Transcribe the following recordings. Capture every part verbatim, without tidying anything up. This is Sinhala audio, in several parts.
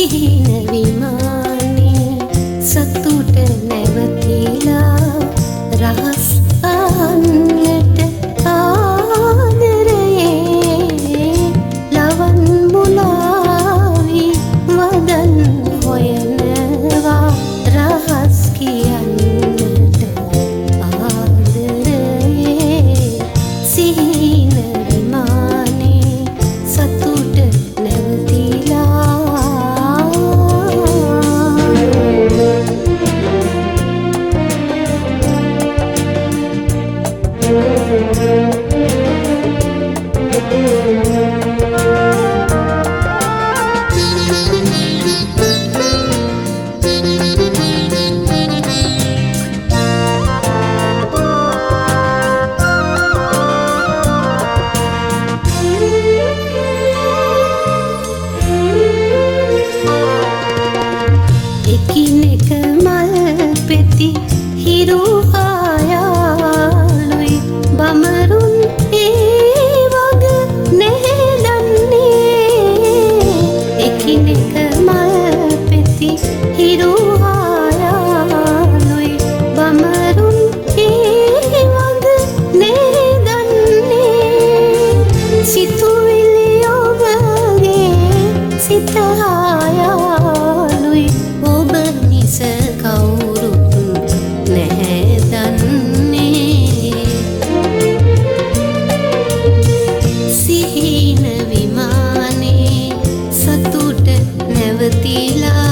සිහින විමානේ සතුට නැවතිලා රහස් අහන්නට ආදරයේ ලවන් මුලාවි වදන් හොයනවා රහස් කියන්නට ආදරයේ සිහින විමානේ සතුට නැවතිලා එකිනෙක මල් පෙති හිරු ආයාලුයි බමරුන් ඒ වග නැහෙදන්නේ එකිනෙක මල් පෙති හිරු ආයාලුයි බමරුන් ඒ වග නැහෙදන්නේ සිතුවිලි ඔබගේ සිත ආයාලුයි ඔබ නිස කවුරුත් නැහැ දන්නේ සිහින විමානේ සතුට නැවතිලා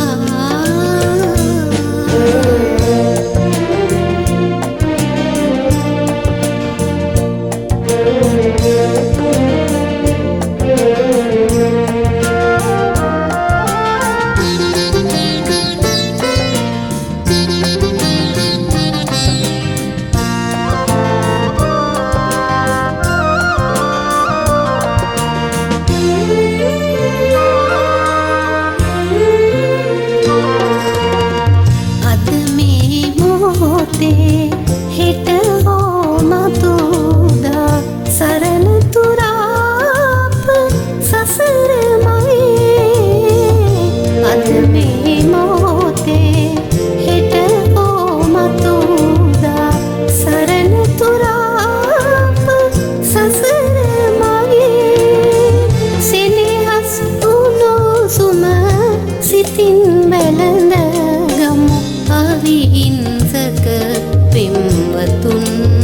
හෙට හෝ මතුදා සරණ තුරාප සසර මගේ අද මේ මොහොතේ හෙට හෝ මතුදා සරණ තුරාප සසර මගේ සෙනෙහස් උණුසුම සිතින් බැලඳ ගමු අවිහිංසක පින්වතුන්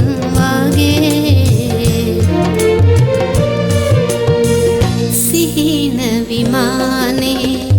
වගේ සිහින විමානේ